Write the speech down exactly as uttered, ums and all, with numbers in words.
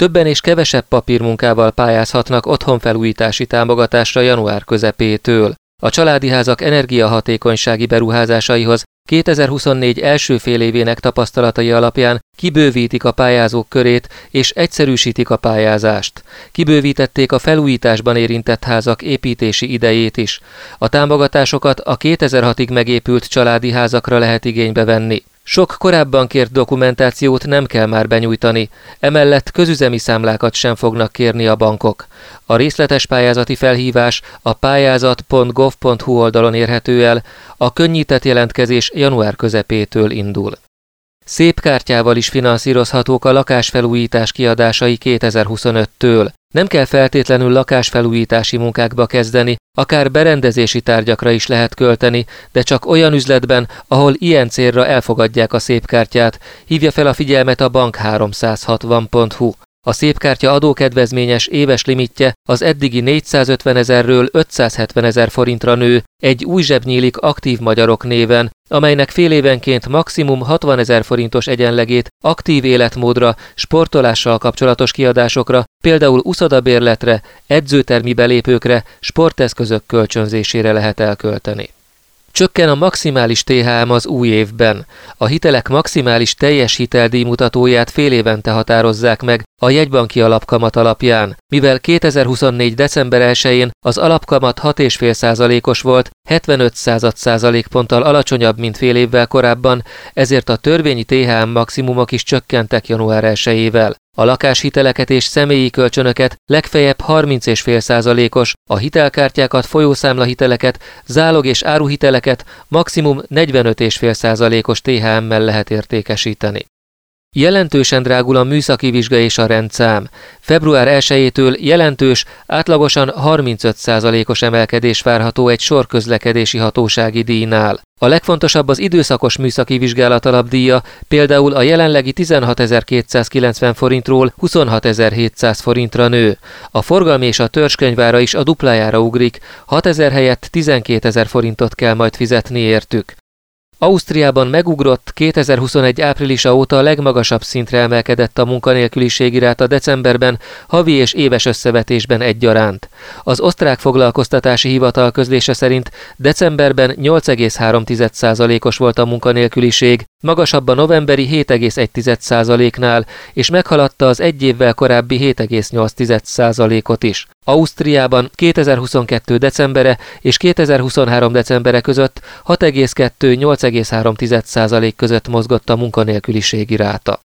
Többen és kevesebb papírmunkával pályázhatnak otthonfelújítási támogatásra január közepétől. A családi házak energiahatékonysági beruházásaihoz kétezer-huszonnégy első félévének tapasztalatai alapján kibővítik a pályázók körét és egyszerűsítik a pályázást. Kibővítették a felújításban érintett házak építési idejét is. A támogatásokat a kétezer-hatig megépült családi házakra lehet igénybe venni. Sok korábban kért dokumentációt nem kell már benyújtani, emellett közüzemi számlákat sem fognak kérni a bankok. A részletes pályázati felhívás a pályázat pont gov pont hu oldalon érhető el, a könnyített jelentkezés január közepétől indul. Szép kártyával is finanszírozhatók a lakásfelújítás kiadásai kétezer-huszonöttől. Nem kell feltétlenül lakásfelújítási munkákba kezdeni, akár berendezési tárgyakra is lehet költeni, de csak olyan üzletben, ahol ilyen célra elfogadják a szépkártyát, hívja fel a figyelmet a bank háromszázhatvan pont hu. A szépkártya adókedvezményes éves limitje az eddigi négyszázötven ezerről ötszázhetven ezer forintra nő, egy új zseb nyílik Aktív Magyarok néven, amelynek félévenként maximum hatvan ezer forintos egyenlegét aktív életmódra, sportolással kapcsolatos kiadásokra, például uszodabérletre, edzőtermi belépőkre, sporteszközök kölcsönzésére lehet elkölteni. Csökken a maximális té há em az új évben. A hitelek maximális teljes hiteldíj mutatóját fél évente határozzák meg a jegybanki alapkamat alapján. Mivel kétezer-huszonnégy december elsején az alapkamat hat egész öt százalékos volt, hetvenöt század százalékponttal alacsonyabb, mint fél évvel korábban, ezért a törvényi té há em maximumok is csökkentek január elsejével. A lakáshiteleket és személyi kölcsönöket legfeljebb harminc egész öt százalékos, a hitelkártyákat, folyószámlahiteleket, zálog- és áruhiteleket maximum negyvenöt egész öt százalékos té há emmel lehet értékesíteni. Jelentősen drágul a műszaki vizsga és a rendszám. február elsejétől jelentős, átlagosan harmincöt százalékos emelkedés várható egy sor közlekedési hatósági díjnál. A legfontosabb az időszakos műszaki vizsgálat alapdíja, például a jelenlegi tizenhatezer-kétszázkilencven forintról huszonhatezer-hétszáz forintra nő. A forgalmi és a törzskönyvára is a duplájára ugrik, hatezer helyett tizenkétezer forintot kell majd fizetni értük. Ausztriában megugrott, kétezer-huszonegy áprilisa óta a legmagasabb szintre emelkedett a munkanélküliségi ráta decemberben, havi és éves összevetésben egyaránt. Az osztrák foglalkoztatási hivatal közlése szerint decemberben nyolc egész három százalékos volt a munkanélküliség, magasabb a novemberi hét egész egy százaléknál, és meghaladta az egy évvel korábbi hét egész nyolc százalékot is. Ausztriában kétezer-huszonkettő decembere és kétezer-huszonhárom decembere között hat egész kettő - nyolc egész három százalék között mozgott a munkanélküliségi ráta.